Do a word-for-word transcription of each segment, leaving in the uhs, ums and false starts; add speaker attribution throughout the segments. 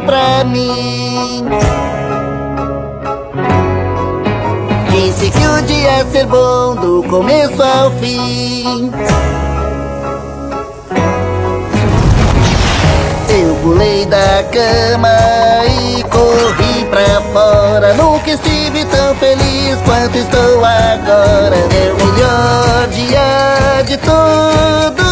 Speaker 1: pra mim. Disse que o dia ia ser bom do começo ao fim. Eu pulei da cama e corri pra fora. Nunca estive tão feliz quanto estou agora. É o melhor dia de todos.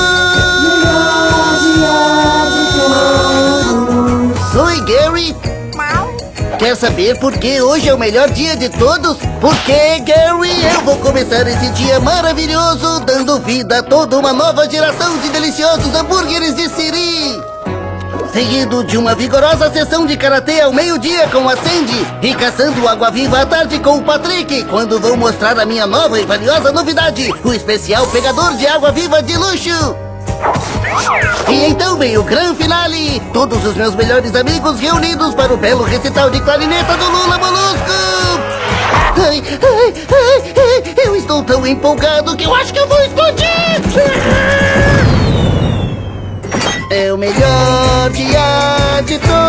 Speaker 1: Oi, Gary. Quer saber por que hoje é o melhor dia de todos? Porque, Gary, eu vou começar esse dia maravilhoso dando vida a toda uma nova geração de deliciosos hambúrgueres de siri. Seguido de uma vigorosa sessão de karatê ao meio-dia com a Sandy e caçando água-viva à tarde com o Patrick, quando vou mostrar a minha nova e valiosa novidade, o especial pegador de água-viva de luxo. E então vem o grande finale, todos os meus melhores amigos reunidos para o belo recital de clarineta do Lula Molusco. Ai, ai, ai, ai, eu estou tão empolgado que eu acho que eu vou explodir. É o melhor dia de todos.